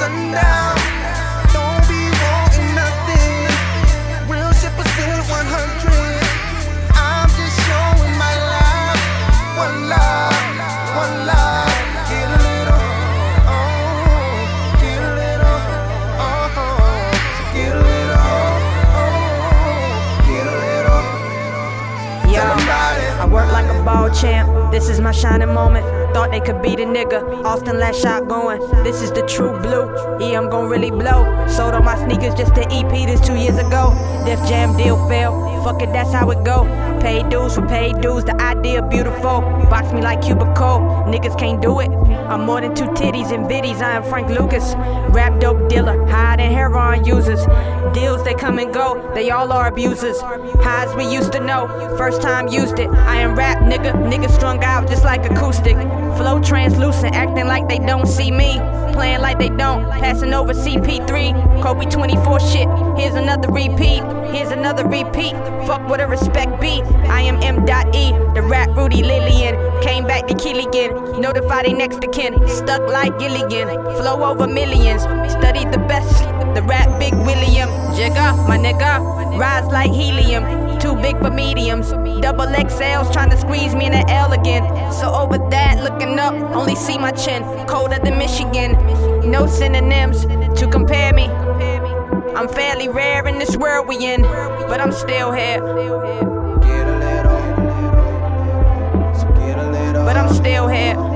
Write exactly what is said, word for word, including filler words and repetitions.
sundown. Don't be wanting nothing. Real shit percent one hundred. I'm just showing my love. One love, one love. Get a little, oh, get a little, oh, get a little, oh, get a little. Yo, I work like a ball champ. This is my shining moment. Thought they could beat a nigga. Austin last shot going. This is the true blue. Yeah, I'm gon' really blow. Sold all my sneakers just to E P this two years ago. Def Jam deal failed. Fuck it, that's how it go. Paid dues for paid dues. The idea beautiful. Box me like cubicle. Niggas can't do it. I'm more than two titties and biddies. I am Frank Lucas. Rap dope dealer. Higher than heroin users. Deals they come and go. They all are abusers. Highs we used to know. First time used it. I am rap nigga. Niggas strung out just like acoustic. Flow translucent, acting like they don't see me. Playing like they don't, passing over C P three. Kobe twenty-four shit, here's another repeat. Here's another repeat, fuck what a respect be. I am M E, the rap Rudy Lillian. Came back to kill again, notify they next to kin. Stuck like Gilligan, flow over millions. Studied the best, the rap Big William. Jigga, my nigga, rise like helium. Too big for mediums, double X Ls trying to squeeze me in an L again. So over that, looking up, only see my chin. Colder than Michigan, no synonyms to compare me. I'm fairly rare in this world we in, but I'm still here. Get a little, so get a little. But I'm still here.